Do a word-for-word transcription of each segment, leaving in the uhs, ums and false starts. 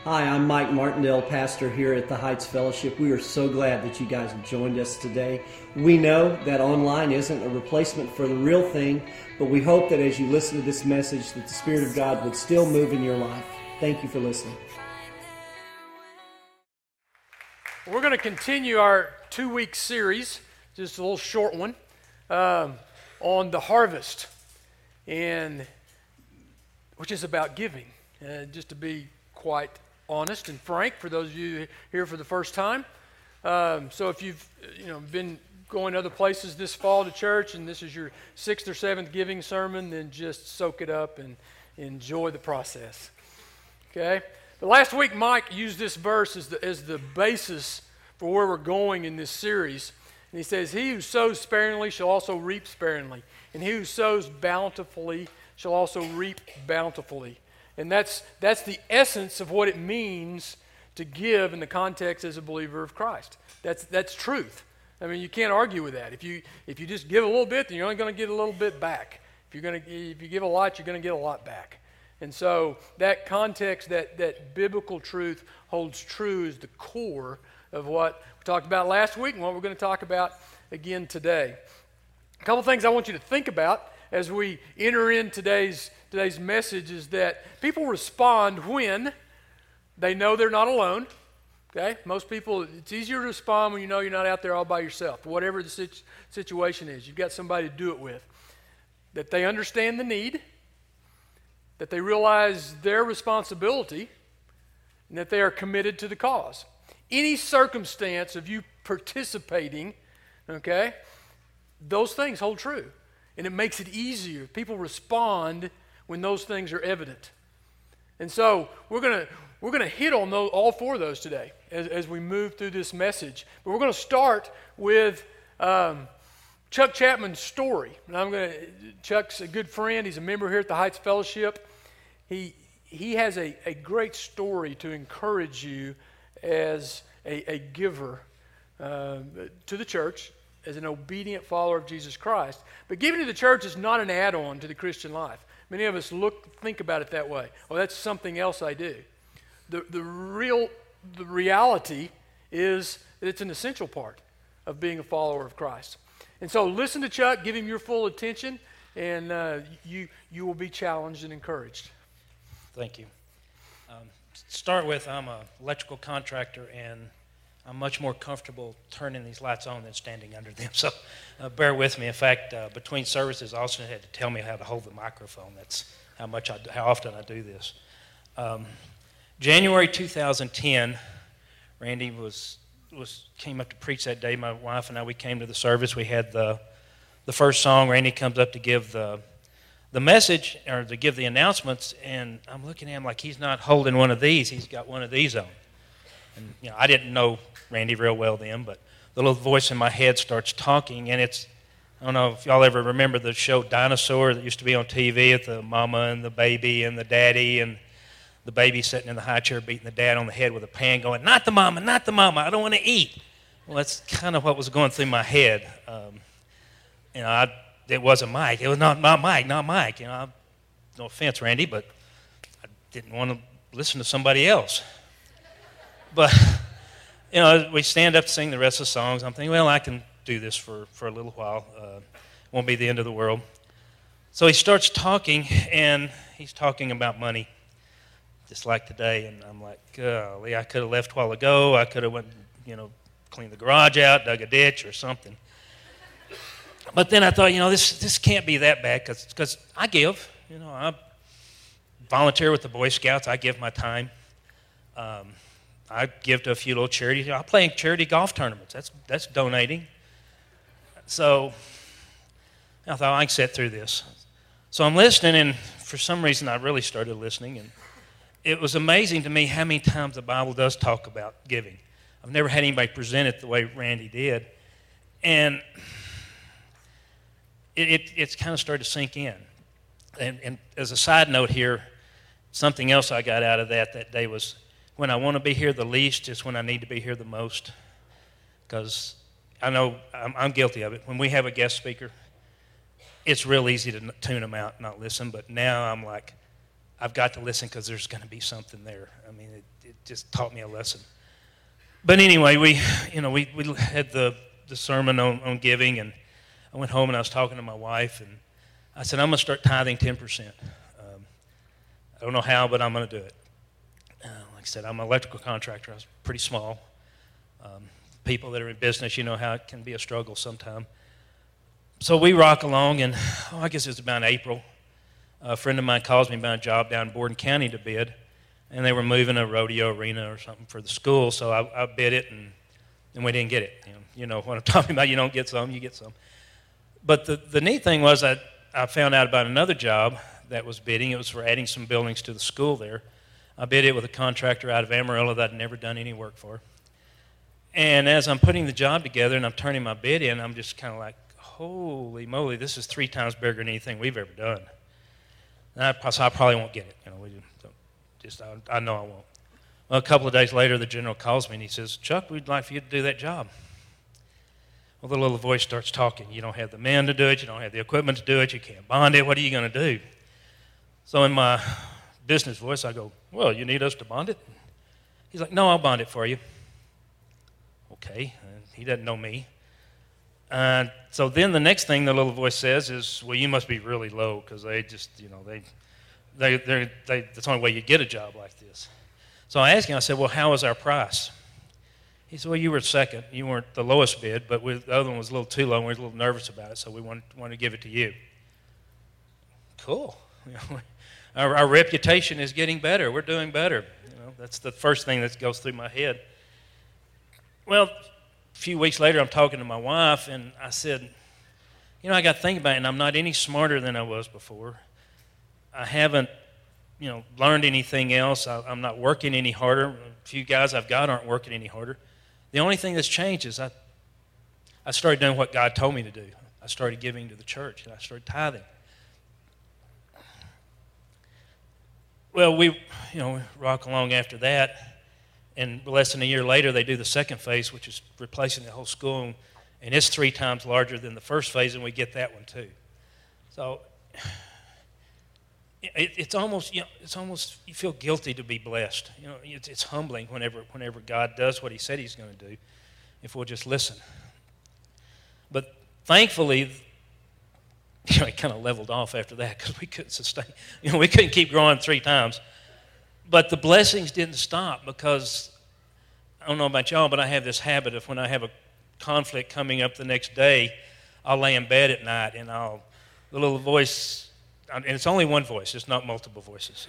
Hi, I'm Mike Martindale, pastor here at the Heights Fellowship. We are so glad that you guys have joined us today. We know that online isn't a replacement for the real thing, but we hope that as you listen to this message, that the Spirit of God would still move in your life. Thank you for listening. We're going to continue our two-week series, just a little short one, um, on the harvest, and which is about giving. Uh, just to be quite honest and frank for those of you here for the first time. Um, so if you've you know been going other places this fall to church and this is your sixth or seventh giving sermon, then just soak it up and enjoy the process. Okay? But last week Mike used this verse as the, as the basis for where we're going in this series. And he says, "He who sows sparingly shall also reap sparingly, and he who sows bountifully shall also reap bountifully." And that's that's the essence of what it means to give in the context as a believer of Christ. That's that's truth. I mean, you can't argue with that. If you if you just give a little bit, then you're only going to get a little bit back. If you're going to if you give a lot, you're going to get a lot back. And so that context, that that biblical truth holds true as the core of what we talked about last week and what we're going to talk about again today. A couple things I want you to think about as we enter in today's Today's message is that people respond when they know they're not alone. Okay, most people, it's easier to respond when you know you're not out there all by yourself. Whatever the situ- situation is, you've got somebody to do it with. That they understand the need, that they realize their responsibility, and that they are committed to the cause. Any circumstance of you participating, okay, those things hold true, and it makes it easier. People respond when those things are evident. And so we're gonna we're gonna hit on those, all four of those today as, as we move through this message. But we're gonna start with um, Chuck Chapman's story. And I'm gonna Chuck's a good friend. He's a member here at the Heights Fellowship. He he has a, a great story to encourage you as a, a giver uh, to the church, as an obedient follower of Jesus Christ. But giving to the church is not an add-on to the Christian life. Many of us look, think about it that way. Oh, that's something else I do. The the real, the reality is that it's an essential part of being a follower of Christ. And so listen to Chuck, give him your full attention, and uh, you you will be challenged and encouraged. Thank you. Um, start with, I'm an electrical contractor, and I'm much more comfortable turning these lights on than standing under them, so uh, bear with me. In fact, uh, between services, Austin had to tell me how to hold the microphone. That's how much, I, how often I do this. Um, January two thousand ten, Randy was was came up to preach that day. My wife and I, we came to the service. We had the the first song. Randy comes up to give the the message, or to give the announcements, and I'm looking at him like he's not holding one of these. He's got one of these on. And, you know, I didn't know Randy real well then, but the little voice in my head starts talking, and it's, I don't know if y'all ever remember the show Dinosaur that used to be on T V with the mama and the baby and the daddy, and the baby sitting in the high chair beating the dad on the head with a pan going, "Not the mama, not the mama, I don't want to eat." Well, that's kind of what was going through my head. Um, you know, I, it wasn't Mike. It was not, not Mike, not Mike. You know, I, no offense, Randy, but I didn't want to listen to somebody else. But, you know, we stand up to sing the rest of the songs. I'm thinking, well, I can do this for, for a little while. Uh, won't be the end of the world. So he starts talking, and he's talking about money, just like today. And I'm like, golly, I could have left a while ago. I could have went, you know, cleaned the garage out, dug a ditch or something. But then I thought, you know, this this can't be that bad because I give. You know, I volunteer with the Boy Scouts. I give my time. Um, I give to a few little charities. I play in charity golf tournaments. That's that's donating. So I thought, I can sit through this. So I'm listening, and for some reason I really started listening, and it was amazing to me how many times the Bible does talk about giving. I've never had anybody present it the way Randy did. And it, it it's kind of started to sink in. And, and as a side note here, something else I got out of that that day was, when I want to be here the least is when I need to be here the most. Because I know I'm, I'm guilty of it. When we have a guest speaker, it's real easy to tune them out and not listen. But now I'm like, I've got to listen because there's going to be something there. I mean, it, it just taught me a lesson. But anyway, we, you know, we, we had the, the sermon on, on giving, and I went home and I was talking to my wife, and I said, I'm going to start tithing ten percent. Um, I don't know how, but I'm going to do it. Uh, like I said, I'm an electrical contractor. I was pretty small. Um, people that are in business, you know how it can be a struggle sometime. So we rock along, and oh, I guess it was about April. A friend of mine calls me about a job down in Borden County to bid, and they were moving a rodeo arena or something for the school, so I, I bid it, and, and we didn't get it. You know, you know what I'm talking about. You don't get some, you get some. But the, the neat thing was I, I found out about another job that was bidding. It was for adding some buildings to the school there. I bid it with a contractor out of Amarillo that I'd never done any work for. And as I'm putting the job together and I'm turning my bid in, I'm just kind of like, holy moly, this is three times bigger than anything we've ever done. And I, so I probably won't get it. You know, we just I, I know I won't. Well, a couple of days later, the general calls me and he says, Chuck, we'd like for you to do that job. Well, the little voice starts talking. You don't have the men to do it. You don't have the equipment to do it. You can't bond it. What are you going to do? So in my business voice, I go, well, you need us to bond it? He's like, no, I'll bond it for you. Okay, and he doesn't know me. Uh, so then the next thing the little voice says is, well, you must be really low because they just, you know, they, they, they, they, that's the only way you get a job like this. So I asked him, I said, well, how was our price? He said, well, you were second. You weren't the lowest bid, but we, the other one was a little too low and we were a little nervous about it, so we wanted, wanted to give it to you. Cool. You know, our, our reputation is getting better. We're doing better. You know, that's the first thing that goes through my head. Well, a few weeks later, I'm talking to my wife, and I said, you know, I got to think about it, and I'm not any smarter than I was before. I haven't, you know, learned anything else. I, I'm not working any harder. A few guys I've got aren't working any harder. The only thing that's changed is I, I started doing what God told me to do. I started giving to the church, and I started tithing. Well, we, you know, rock along after that. And less than a year later, they do the second phase, which is replacing the whole school, and it's three times larger than the first phase, and we get that one too. So it, it's almost, you know, it's almost you feel guilty to be blessed. You know, it's, it's humbling whenever whenever God does what He said He's going to do, if we'll just listen. But thankfully, you know, it kind of leveled off after that because we couldn't sustain. You know, we couldn't keep growing three times. But the blessings didn't stop because, I don't know about y'all, but I have this habit of when I have a conflict coming up the next day, I'll lay in bed at night and I'll, the little voice, and it's only one voice, it's not multiple voices.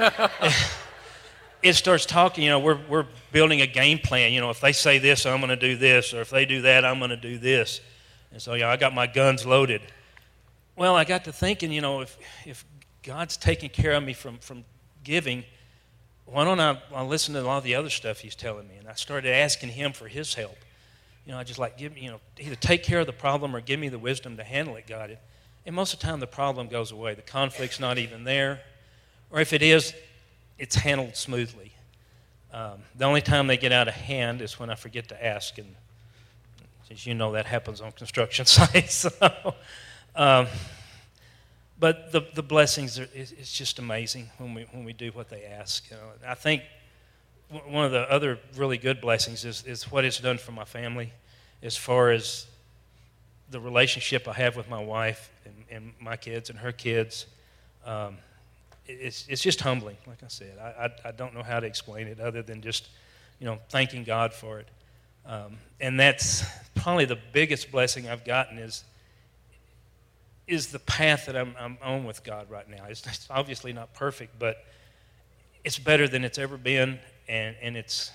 It starts talking, you know, we're, we're building a game plan. You know, if they say this, I'm going to do this, or if they do that, I'm going to do this. And so, yeah, I got my guns loaded. Well, I got to thinking, you know, if, if God's taking care of me from, from giving, why don't I, I listen to all the other stuff He's telling me? And I started asking Him for His help. You know, I just like, give me, you know, either take care of the problem or give me the wisdom to handle it, God. And most of the time the problem goes away. The conflict's not even there. Or if it is, it's handled smoothly. Um, the only time they get out of hand is when I forget to ask. And as you know, that happens on construction sites. So, um, But the, the blessings, are, it's, it's just amazing when we when we do what they ask. You know, I think one of the other really good blessings is, is what it's done for my family as far as the relationship I have with my wife and, and my kids and her kids. Um, it's it's just humbling, like I said. I, I, I don't know how to explain it other than just, you know, thanking God for it. Um, and that's probably the biggest blessing I've gotten is is the path that I'm, I'm on with God right now. It's, it's obviously not perfect, but it's better than it's ever been, and, and it's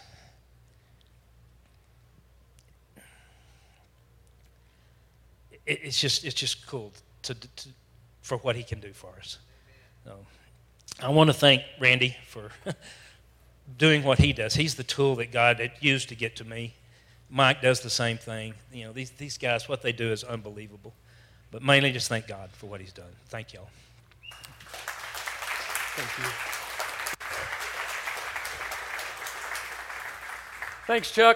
it, it's just it's just cool to, to for what He can do for us. So, I want to thank Randy for doing what he does. He's the tool that God had used to get to me. Mike does the same thing. You know, these these guys, what they do is unbelievable. But mainly just thank God for what He's done. Thank y'all. Thank you. Thanks, Chuck.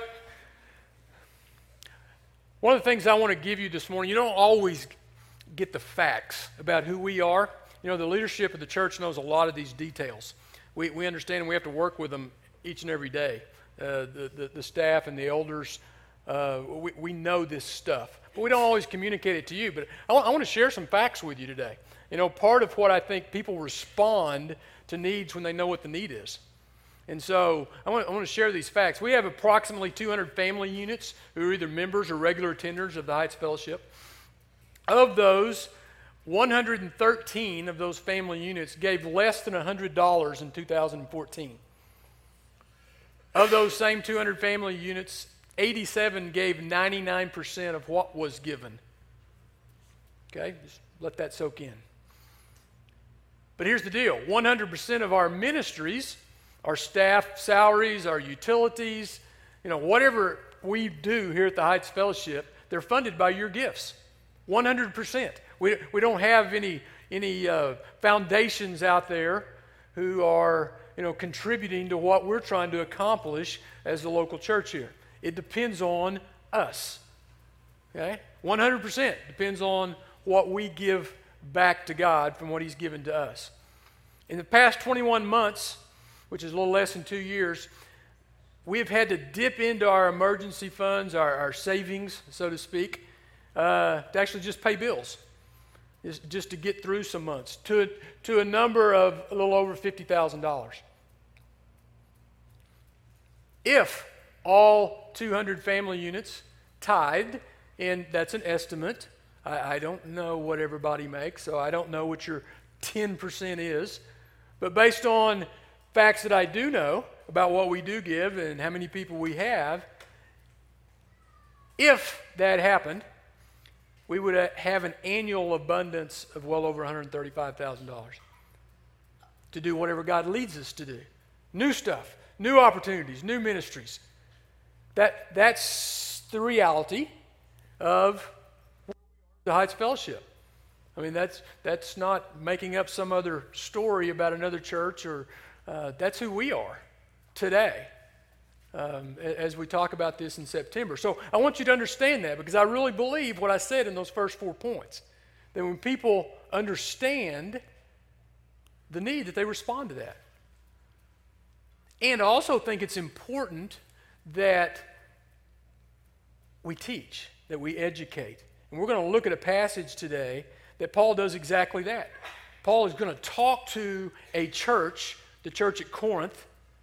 One of the things I want to give you this morning, you don't always get the facts about who we are you know, the leadership of the church knows a lot of these details. We, we understand and we have to work with them each and every day. Uh, the, the, the staff and the elders, uh, we, we know this stuff. But we don't always communicate it to you. But I, I want to share some facts with you today. You know, part of what I think people respond to needs when they know what the need is. And so I want, I want to share these facts. We have approximately two hundred family units who are either members or regular attenders of the Heights Fellowship. Of those, one hundred thirteen of those family units gave less than one hundred dollars in two thousand fourteen. Of those same two hundred family units, eighty-seven gave ninety-nine percent of what was given. Okay, just let that soak in. But here's the deal. one hundred percent of our ministries, our staff salaries, our utilities, you know, whatever we do here at the Heights Fellowship, they're funded by your gifts. one hundred percent. We, we don't have any, any uh, foundations out there who are, you know, contributing to what we're trying to accomplish as the local church here. It depends on us. Okay? one hundred percent depends on what we give back to God from what He's given to us. In the past twenty-one months, which is a little less than two years, we have had to dip into our emergency funds, our, our savings, so to speak, uh, to actually just pay bills, just, just to get through some months, to, to a number of a little over fifty thousand dollars. If all two hundred family units tithed, and that's an estimate, I, I don't know what everybody makes, so I don't know what your ten percent is, but based on facts that I do know about what we do give and how many people we have, if that happened, we would have an annual abundance of well over one hundred thirty-five thousand dollars to do whatever God leads us to do. New stuff, new opportunities, new ministries. That, that's the reality of the Heights Fellowship. I mean, that's, that's not making up some other story about another church, or uh, that's who we are today um, as we talk about this in September. So I want you to understand that, because I really believe what I said in those first four points, that when people understand the need, that they respond to that. And I also think it's important that we teach, that we educate. And we're going to look at a passage today that Paul does exactly that. Paul is going to talk to a church, the church at Corinth,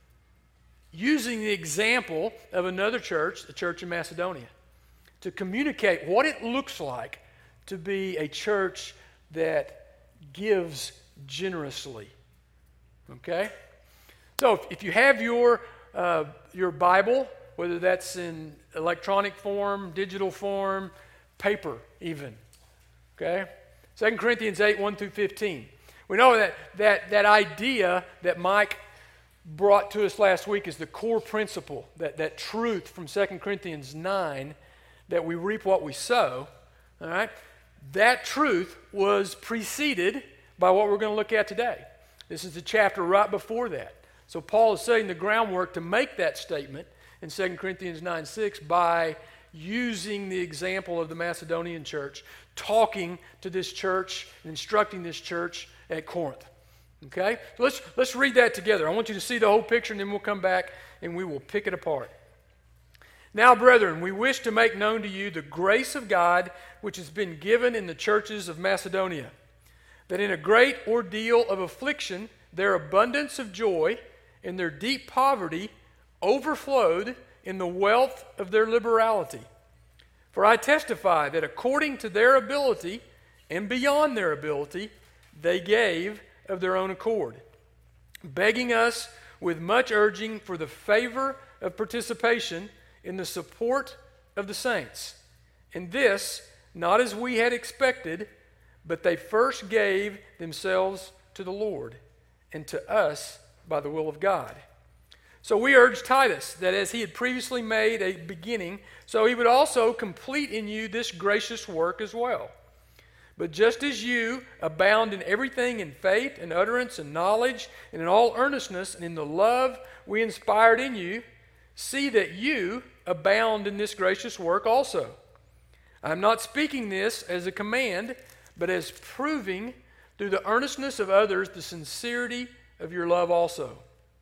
using the example of another church, the church in Macedonia, to communicate what it looks like to be a church that gives generously. Okay? So if, if you have your, uh, your Bible, whether that's in electronic form, digital form, paper even, okay? Second Corinthians eight, one through fifteen. We know that, that that idea that Mike brought to us last week is the core principle, that, that truth from Second Corinthians nine, that we reap what we sow, all right? That truth was preceded by what we're going to look at today. This is the chapter right before that. So Paul is setting the groundwork to make that statement in Second Corinthians nine six by using the example of the Macedonian church, talking to this church, and instructing this church at Corinth. Okay? So let's, let's read that together. I want you to see the whole picture, and then we'll come back and we will pick it apart. Now, brethren, we wish to make known to you the grace of God which has been given in the churches of Macedonia, that in a great ordeal of affliction, their abundance of joy and their deep poverty overflowed in the wealth of their liberality. For I testify that according to their ability and beyond their ability, they gave of their own accord, begging us with much urging for the favor of participation in the support of the saints. And this, not as we had expected, but they first gave themselves to the Lord, and to us by the will of God. So we urge Titus that as he had previously made a beginning, so he would also complete in you this gracious work as well. But just as you abound in everything in faith and utterance and knowledge and in all earnestness and in the love we inspired in you, see that you abound in this gracious work also. I am not speaking this as a command, but as proving through the earnestness of others, the sincerity of your love also.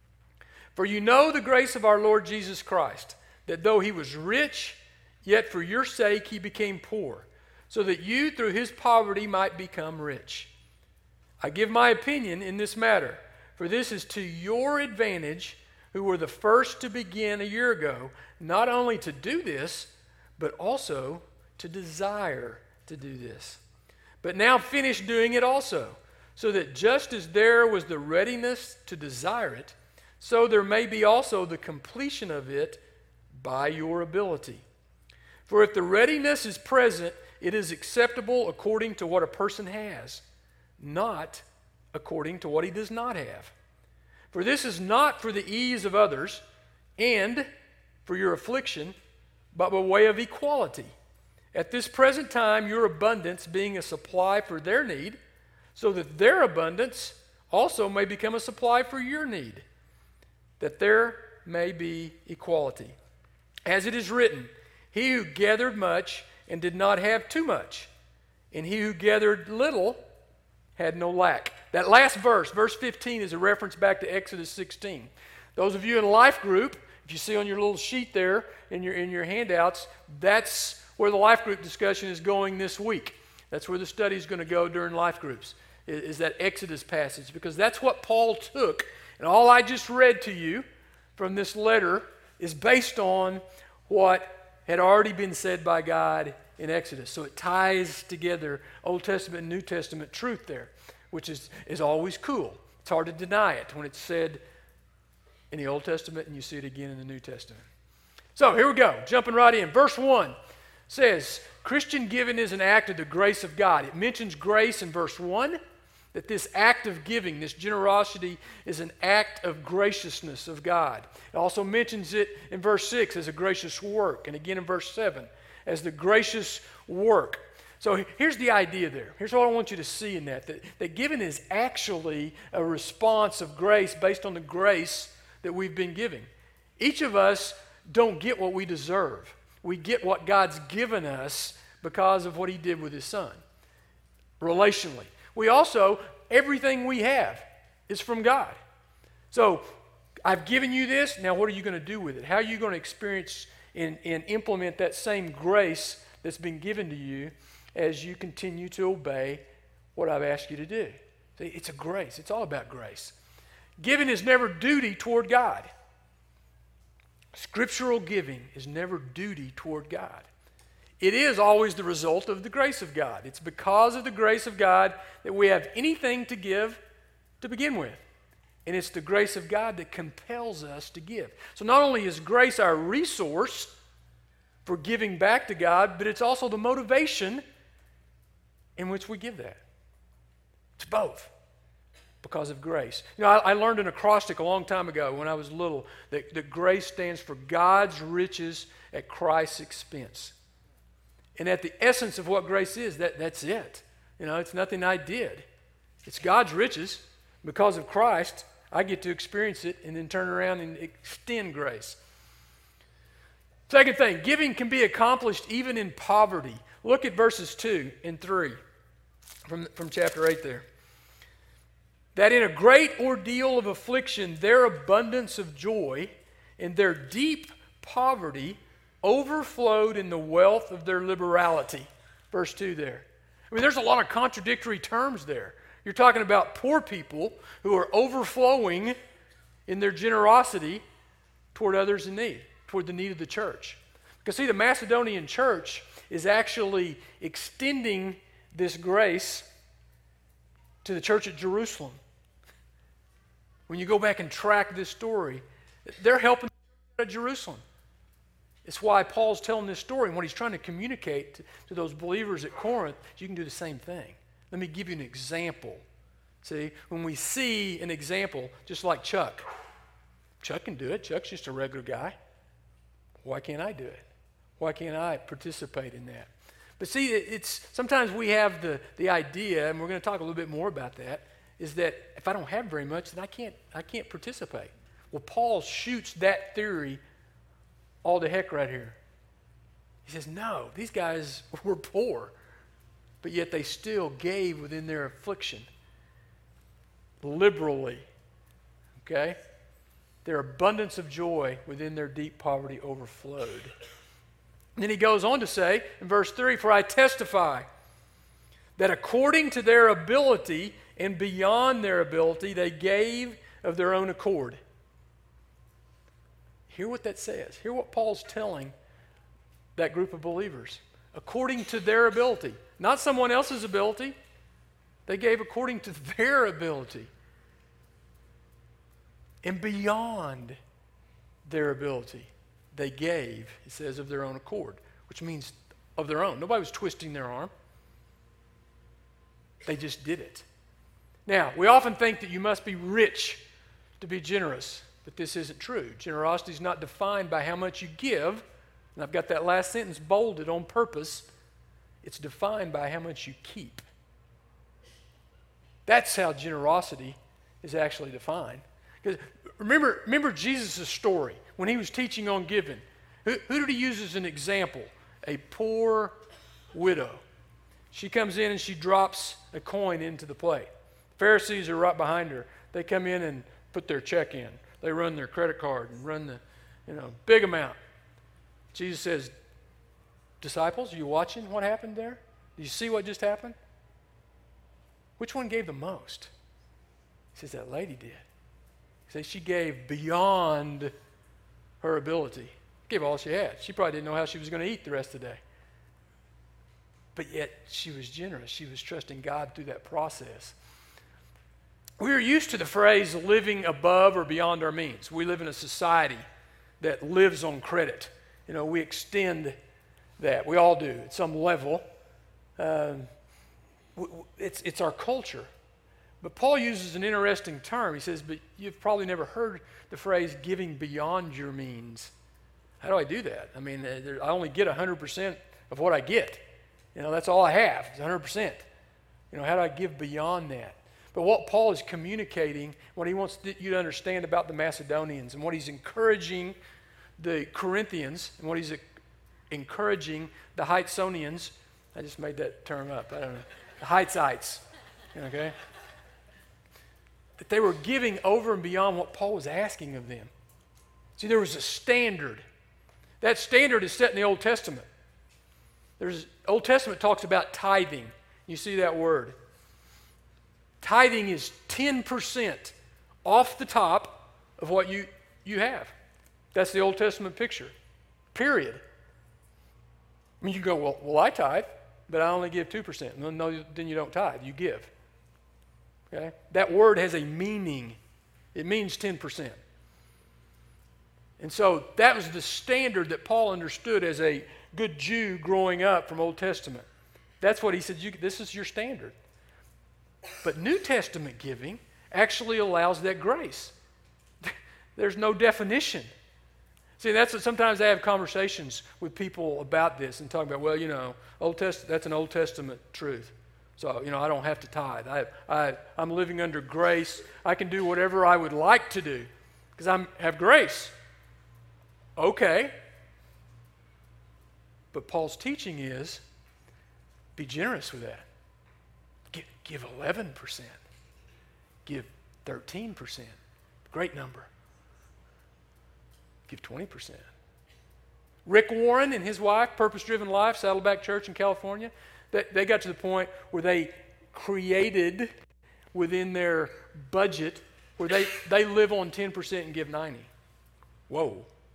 For you know the grace of our Lord Jesus Christ, that though he was rich, yet for your sake he became poor, so that you through his poverty might become rich. I give my opinion in this matter, for this is to your advantage, who were the first to begin a year ago, not only to do this, but also to desire to do this. But now finish doing it also, so that just as there was the readiness to desire it, so there may be also the completion of it by your ability. For if the readiness is present, it is acceptable according to what a person has, not according to what he does not have. For this is not for the ease of others and for your affliction, but by way of equality. At this present time, your abundance being a supply for their need, so that their abundance also may become a supply for your need, that there may be equality. As it is written, he who gathered much and did not have too much, and he who gathered little had no lack. That last verse, verse fifteen, is a reference back to Exodus sixteen. Those of you in life group, if you see on your little sheet there in your, in your handouts, that's where the life group discussion is going this week. That's where the study is going to go during life groups, is, is that Exodus passage, because that's what Paul took. And all I just read to you from this letter is based on what had already been said by God in Exodus. So it ties together Old Testament and New Testament truth there, which is, is always cool. It's hard to deny it when it's said in the Old Testament and you see it again in the New Testament. So here we go, jumping right in. Verse one says, Christian giving is an act of the grace of God. It mentions grace in verse one, that this act of giving, this generosity, is an act of graciousness of God. It also mentions it in verse six as a gracious work, and again in verse seven as the gracious work. So here's the idea there. Here's what I want you to see in that, that, that giving is actually a response of grace based on the grace that we've been giving. Each of us don't get what we deserve. We get what God's given us because of what he did with his son, relationally. We also, everything we have is from God. So I've given you this, now what are you going to do with it? How are you going to experience and, and implement that same grace that's been given to you as you continue to obey what I've asked you to do? See, it's a grace. It's all about grace. Giving is never duty toward God. Scriptural giving is never duty toward God. It is always the result of the grace of God. It's because of the grace of God that we have anything to give to begin with. And it's the grace of God that compels us to give. So not only is grace our resource for giving back to God, but it's also the motivation in which we give that. It's both because of grace. You know, I, I learned an acrostic a long time ago when I was little that, that grace stands for God's riches at Christ's expense. And at the essence of what grace is, that, that's it. You know, it's nothing I did. It's God's riches. Because of Christ, I get to experience it and then turn around and extend grace. Second thing, giving can be accomplished even in poverty. Look at verses two and three from, from chapter eight there. That in a great ordeal of affliction, their abundance of joy and their deep poverty overflowed in the wealth of their liberality. Verse two there. I mean, there's a lot of contradictory terms there. You're talking about poor people who are overflowing in their generosity toward others in need, toward the need of the church. Because see, the Macedonian church is actually extending this grace to the church at Jerusalem. When you go back and track this story, they're helping at Jerusalem. It's why Paul's telling this story, and what he's trying to communicate to, to those believers at Corinth, you can do the same thing. Let me give you an example. See, when we see an example, just like Chuck. Chuck can do it. Chuck's just a regular guy. Why can't I do it? Why can't I participate in that? But see, it's sometimes we have the, the idea, and we're going to talk a little bit more about that, is that if I don't have very much, then I can't, I can't participate. Well, Paul shoots that theory all to heck right here. He says, no, these guys were poor, but yet they still gave within their affliction. liberally. Okay? Their abundance of joy within their deep poverty overflowed. And then he goes on to say in verse three, for I testify that according to their ability and beyond their ability, they gave of their own accord. Hear what that says. Hear what Paul's telling that group of believers. According to their ability, not someone else's ability. They gave according to their ability. And beyond their ability, they gave, it says, of their own accord, which means of their own. Nobody was twisting their arm. They just did it. Now, we often think that you must be rich to be generous, but this isn't true. Generosity is not defined by how much you give, and I've got that last sentence bolded on purpose. It's defined by how much you keep. That's how generosity is actually defined. Because remember, remember Jesus' story when he was teaching on giving. Who, who did he use as an example? A poor widow. She comes in and she drops a coin into the plate. Pharisees are right behind her. They come in and put their check in. They run their credit card and run the, you know, big amount. Jesus says, disciples, are you watching what happened there? Do you see what just happened? Which one gave the most? He says, that lady did. He says she gave beyond her ability. Gave all she had. She probably didn't know how she was going to eat the rest of the day. But yet she was generous. She was trusting God through that process. We are used to the phrase living above or beyond our means. We live in a society that lives on credit. You know, we extend that. We all do at some level. Um, it's, it's our culture. But Paul uses an interesting term. He says, but you've probably never heard the phrase giving beyond your means. How do I do that? I mean, I only get one hundred percent of what I get. You know, that's all I have, is one hundred percent. You know, how do I give beyond that? But what Paul is communicating, what he wants you to understand about the Macedonians and what he's encouraging the Corinthians and what he's encouraging the Heightsonians, I just made that term up, I don't know, the Heightsites, okay? That they were giving over and beyond what Paul was asking of them. See, there was a standard. That standard is set in the Old Testament. There's Old Testament talks about tithing. You see that word. Tithing is ten percent off the top of what you, you have. That's the Old Testament picture. Period. I mean, you go, well, well, I tithe, but I only give two percent. No, no, then you don't tithe. You give. Okay? That word has a meaning. It means ten percent. And so that was the standard that Paul understood as a good Jew growing up from Old Testament. That's what he said, you, this is your standard. But New Testament giving actually allows that grace. There's no definition. See, that's what, sometimes I have conversations with people about this and talk about, well, you know, Old Test, that's an Old Testament truth. So, you know, I don't have to tithe. I, I, I'm living under grace. I can do whatever I would like to do because I have grace. Okay. But Paul's teaching is, be generous with that. Give, give eleven percent. Give thirteen percent. Great number. Give twenty percent. Rick Warren and his wife, Purpose Driven Life, Saddleback Church in California, they, they got to the point where they created within their budget where they, they live on ten percent and give ninety. Whoa.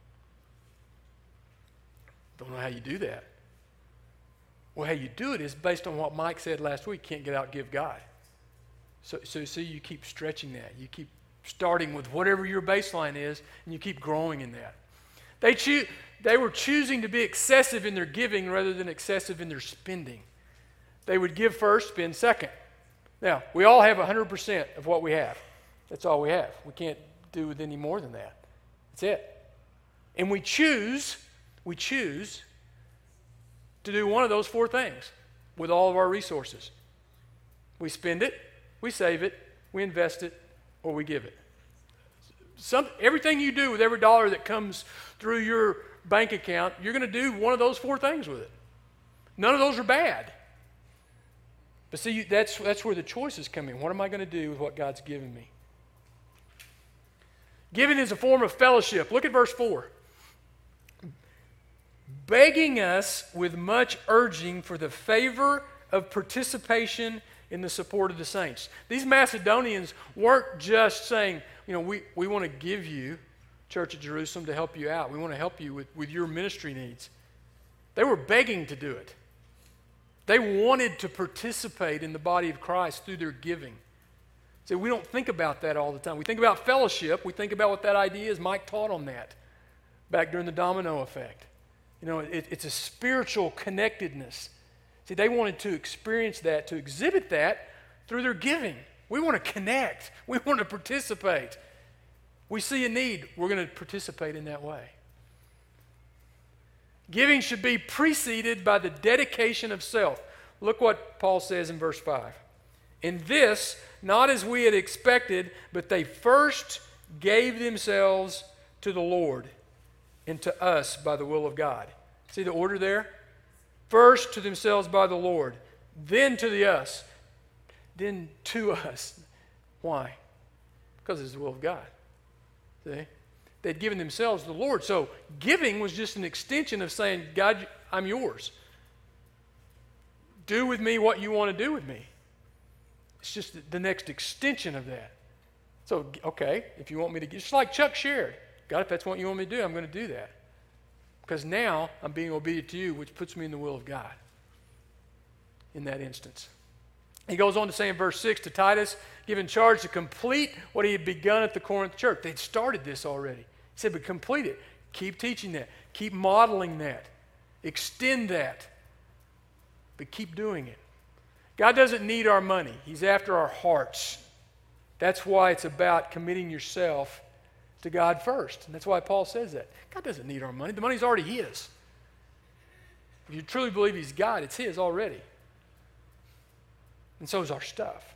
Don't know how you do that. Well, how you do it is based on what Mike said last week, can't get out, give God. So, so see, you keep stretching that. You keep starting with whatever your baseline is, and you keep growing in that. They, choo- they were choosing to be excessive in their giving rather than excessive in their spending. They would give first, spend second. Now, we all have one hundred percent of what we have. That's all we have. We can't do with any more than that. That's it. And we choose, we choose to do one of those four things with all of our resources. We spend it, we save it, we invest it, or we give it. Some, everything you do with every dollar that comes through your bank account, you're going to do one of those four things with it. None of those are bad. But see, that's, that's where the choices come in. What am I going to do with what God's given me? Giving is a form of fellowship. Look at verse four. Begging us with much urging for the favor of participation in the support of the saints. These Macedonians weren't just saying, you know, we, we want to give you, Church of Jerusalem, to help you out. We want to help you with, with your ministry needs. They were begging to do it. They wanted to participate in the body of Christ through their giving. See, we don't think about that all the time. We think about fellowship. We think about what that idea is. Mike taught on that back during the domino effect. You know, it, it's a spiritual connectedness. See, they wanted to experience that, to exhibit that through their giving. We want to connect. We want to participate. We see a need. We're going to participate in that way. Giving should be preceded by the dedication of self. Look what Paul says in verse five. In this, not as we had expected, but they first gave themselves to the Lord and to us by the will of God. See the order there? First to themselves by the Lord, then to the us, then to us. Why? Because it's the will of God. See? They'd given themselves to the Lord. So giving was just an extension of saying, God, I'm yours. Do with me what you want to do with me. It's just the next extension of that. So, okay, if you want me to give, just like Chuck shared, God, if that's what you want me to do, I'm going to do that. Because now I'm being obedient to you, which puts me in the will of God in that instance. He goes on to say in verse six to Titus, given charge to complete what he had begun at the Corinth church. They'd started this already. He said, but complete it. Keep teaching that. Keep modeling that. Extend that. But keep doing it. God doesn't need our money. He's after our hearts. That's why it's about committing yourself to God first. And that's why Paul says that. God doesn't need our money. The money's already his. If you truly believe he's God, it's his already. And so is our stuff.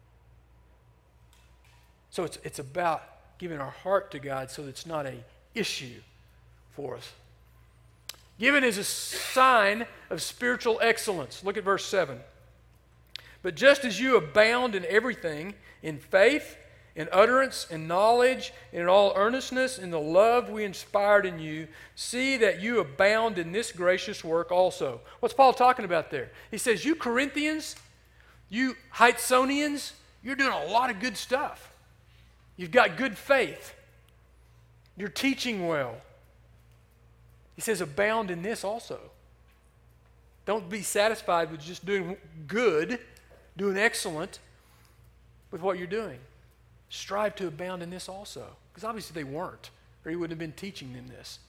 So it's, it's about giving our heart to God so that it's not an issue for us. Giving is a sign of spiritual excellence. Look at verse seven. But just as you abound in everything, in faith, in utterance, in knowledge, and in all earnestness, in the love we inspired in you, see that you abound in this gracious work also. What's Paul talking about there? He says, you Corinthians, you Heightsonians, you're doing a lot of good stuff. You've got good faith. You're teaching well. He says, abound in this also. Don't be satisfied with just doing good, doing excellent with what you're doing. Strive to abound in this also. Because obviously they weren't, or he wouldn't have been teaching them this.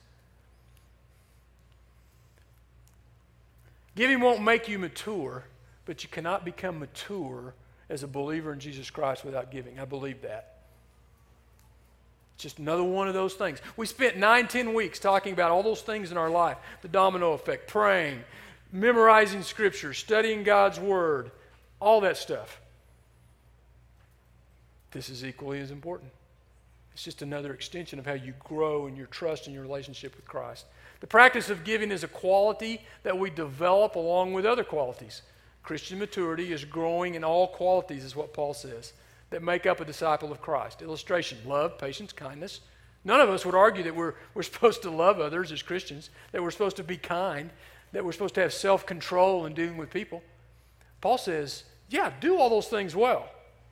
Giving won't make you mature, but you cannot become mature as a believer in Jesus Christ without giving. I believe that. Just another one of those things. We spent nine, ten weeks talking about all those things in our life. The domino effect, praying, memorizing Scripture, studying God's Word, all that stuff. This is equally as important. It's just another extension of how you grow in your trust and your relationship with Christ. The practice of giving is a quality that we develop along with other qualities. Christian maturity is growing in all qualities, is what Paul says, that make up a disciple of Christ. Illustration, love, patience, kindness. None of us would argue that we're, we're supposed to love others as Christians, that we're supposed to be kind, that we're supposed to have self-control in dealing with people. Paul says, yeah, do all those things well,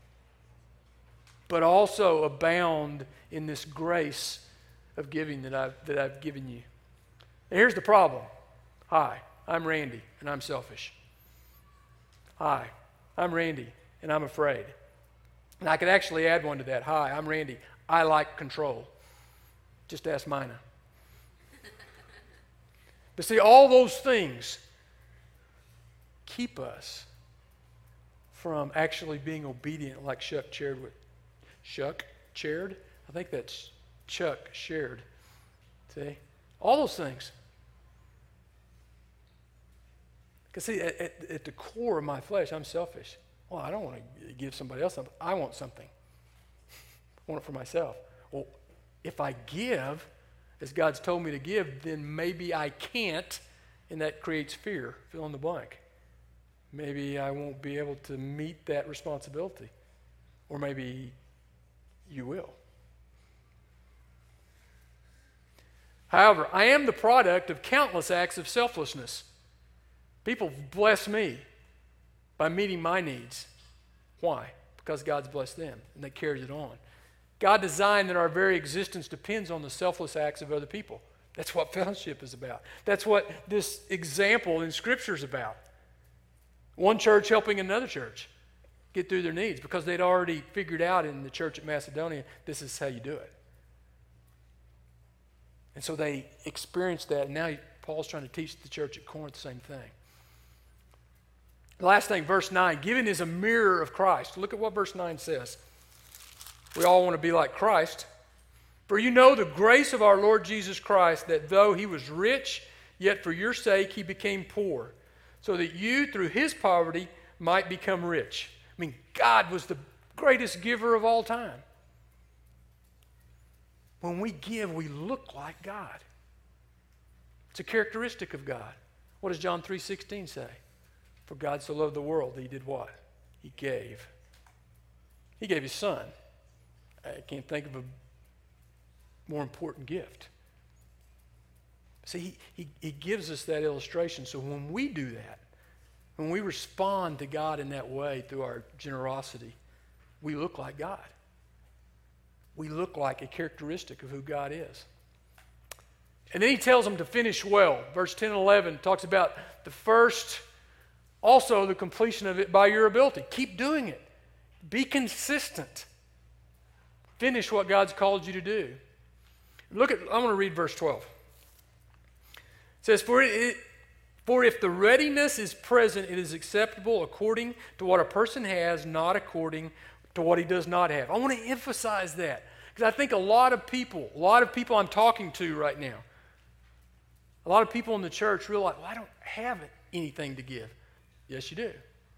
but also abound in this grace of giving that I've, that I've given you. And here's the problem. Hi, I'm Randy, and I'm selfish. Hi, I'm Randy, and I'm afraid. And I could actually add one to that. Hi, I'm Randy. I like control. Just ask Mina. But see, all those things keep us from actually being obedient like Chuck shared with. Chuck shared? I think that's Chuck shared. See? All those things. Because see, at, at, at the core of my flesh, I'm selfish. Well, I don't want to give somebody else something. I want something. I want it for myself. Well, if I give, as God's told me to give, then maybe I can't, and that creates fear. Fill in the blank. maybe I won't be able to meet that responsibility. Or maybe you will. However, I am the product of countless acts of selflessness. People bless me by meeting my needs. Why? Because God's blessed them, and that carries it on. God designed that our very existence depends on the selfless acts of other people. That's what fellowship is about. That's what this example in Scripture is about. One church helping another church get through their needs because they'd already figured out in the church at Macedonia, this is how you do it. And so they experienced that, and now Paul's trying to teach the church at Corinth the same thing. The last thing, verse nine, giving is a mirror of Christ. Look at what verse nine says. We all want to be like Christ. For you know the grace of our Lord Jesus Christ, that though he was rich, yet for your sake he became poor, so that you through his poverty might become rich. I mean, God was the greatest giver of all time. When we give, we look like God. It's a characteristic of God. What does John three sixteen say? For God so loved the world that he did what? He gave. He gave his son. I can't think of a more important gift. See, he, he, he gives us that illustration. So when we do that, when we respond to God in that way through our generosity, we look like God. We look like a characteristic of who God is. And then he tells them to finish well. Verse ten and eleven talks about the first, also the completion of it by your ability. Keep doing it. Be consistent. Finish what God's called you to do. Look at, I'm going to read verse twelve. It says, For, it, for if the readiness is present, it is acceptable according to what a person has, not according to what he does not have. I want to emphasize that because I think a lot of people, a lot of people I'm talking to right now, a lot of people in the church realize, well, I don't have anything to give. Yes, you do.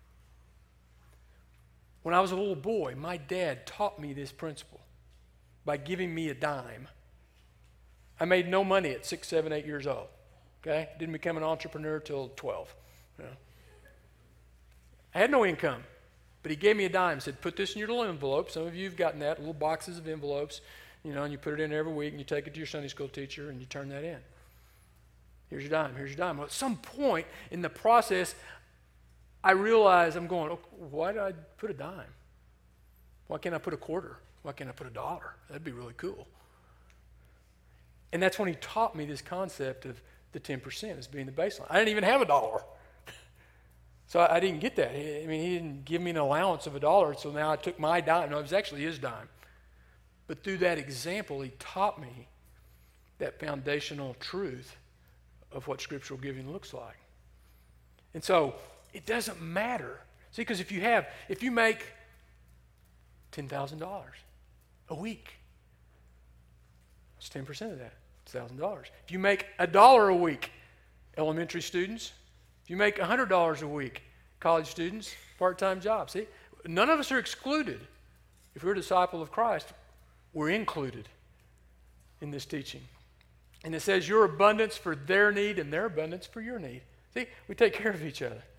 When I was a little boy, my dad taught me this principle by giving me a dime. I made no money at six, seven, eight years old. Okay? Didn't become an entrepreneur till twelve. You know. I had no income, but he gave me a dime. Said, put this in your little envelope. Some of you have gotten that, little boxes of envelopes, you know, and you put it in every week, and you take it to your Sunday school teacher, and you turn that in. Here's your dime. Here's your dime. Well, at some point in the process, I realized I'm going, oh, why did I put a dime? Why can't I put a quarter? Why can't I put a dollar? That'd be really cool. And that's when he taught me this concept of the ten percent as being the baseline. I didn't even have a dollar. So I, I didn't get that. I mean, he didn't give me an allowance of a dollar, so now I took my dime. No, it was actually his dime. But through that example, he taught me that foundational truth of what scriptural giving looks like. And so it doesn't matter. See, because if you have, if you make ten thousand dollars a week, it's ten percent of that. It's one thousand dollars. If you make a dollar a week, elementary students, if you make one hundred dollars a week, college students, part-time jobs. See, none of us are excluded. If we're a disciple of Christ, we're included in this teaching. And it says your abundance for their need and their abundance for your need. See, we take care of each other.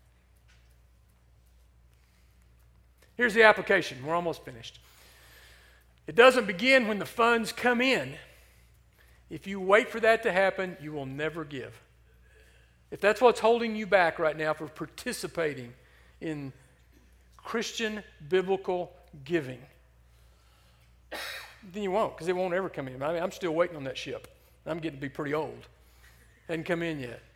Here's the application. We're almost finished. It doesn't begin when the funds come in. If you wait for that to happen, you will never give. If that's what's holding you back right now for participating in Christian biblical giving, then you won't, because it won't ever come in. I mean, I'm still waiting on that ship. I'm getting to be pretty old. Hasn't come in yet.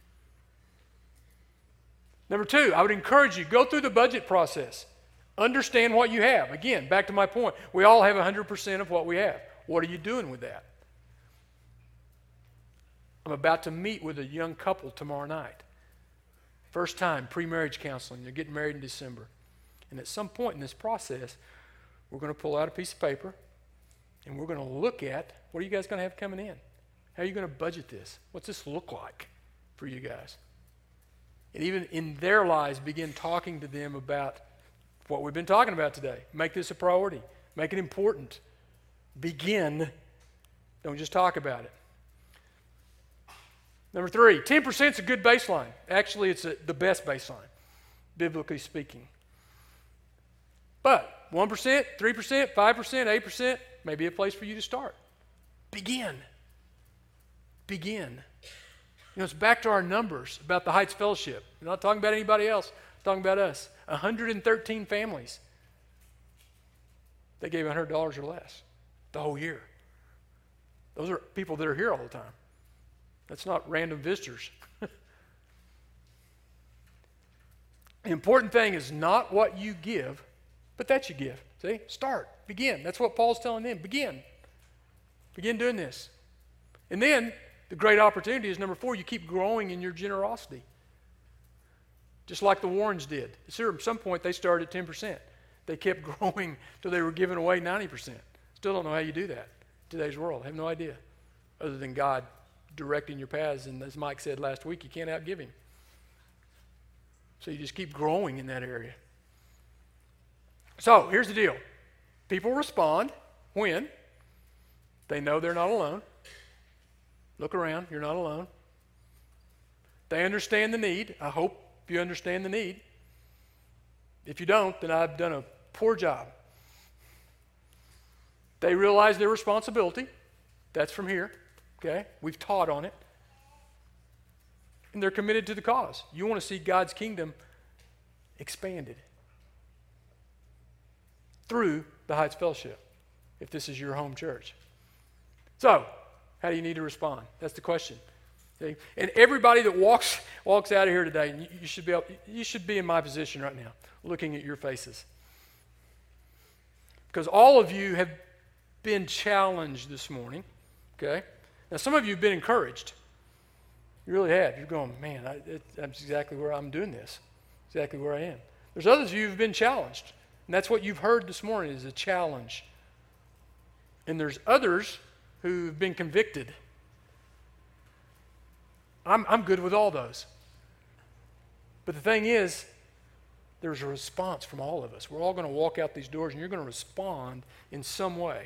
Number two, I would encourage you, go through the budget process. Understand what you have. Again, back to my point. We all have one hundred percent of what we have. What are you doing with that? I'm about to meet with a young couple tomorrow night. First time, pre-marriage counseling. They're getting married in December. And at some point in this process, we're going to pull out a piece of paper and we're going to look at, what are you guys going to have coming in? How are you going to budget this? What's this look like for you guys? And even in their lives, begin talking to them about what we've been talking about today. Make this a priority. Make it important. Begin. Don't just talk about it. Number three, ten percent is a good baseline. Actually, it's a, the best baseline. biblically speaking. But one percent, three percent, five percent, eight percent may be a place for you to start. Begin. Begin. You know, it's back to our numbers about the Heights Fellowship. I'm not talking about anybody else. I'm talking about us. one hundred thirteen families. They gave one hundred dollars or less the whole year. Those are people that are here all the time. That's not random visitors. The important thing is not what you give, but that you give. See? Start. Begin. That's what Paul's telling them. Begin. Begin doing this. And then the great opportunity is number four, you keep growing in your generosity. Just like the Warrens did. Sure, at some point they started at ten percent. They kept growing until they were giving away ninety percent. Still don't know how you do that in today's world. I have no idea. Other than God directing your paths. And as Mike said last week, you can't outgive him. So you just keep growing in that area. So here's the deal. People respond when they know they're not alone. Look around. You're not alone. They understand the need. I hope you understand the need. If you don't, then I've done a poor job. They realize their responsibility. That's from here. Okay? We've taught on it. And they're committed to the cause. You want to see God's kingdom expanded through the Heights Fellowship, if this is your home church. So, how do you need to respond? That's the question. See? And everybody that walks walks out of here today, you, you should be able, you should be in my position right now, looking at your faces, because all of you have been challenged this morning. Okay, now some of you have been encouraged. You really have. You're going, man, I, it, that's exactly where I'm doing this. Exactly where I am. There's others of you who've been challenged, and that's what you've heard this morning is a challenge. And there's others who've been convicted. I'm, I'm good with all those. But the thing is, there's a response from all of us. We're all going to walk out these doors, and you're going to respond in some way.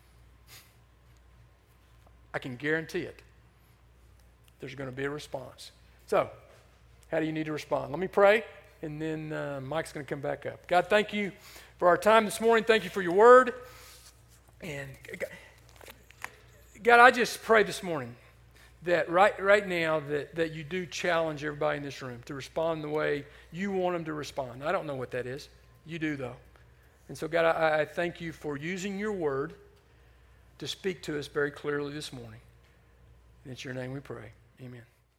I can guarantee it. There's going to be a response. So, how do you need to respond? Let me pray, and then uh, Mike's going to come back up. God, thank you for our time this morning. Thank you for your word. And God, I just pray this morning that right right now that, that you do challenge everybody in this room to respond the way you want them to respond. I don't know what that is. You do, though. And so, God, I, I thank you for using your word to speak to us very clearly this morning. And it's your name we pray. Amen.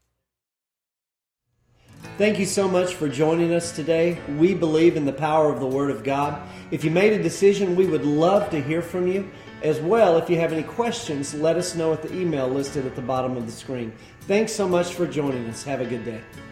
Thank you so much for joining us today. We believe in the power of the Word of God. If you made a decision, we would love to hear from you. As well, if you have any questions, let us know at the email listed at the bottom of the screen. Thanks so much for joining us. Have a good day.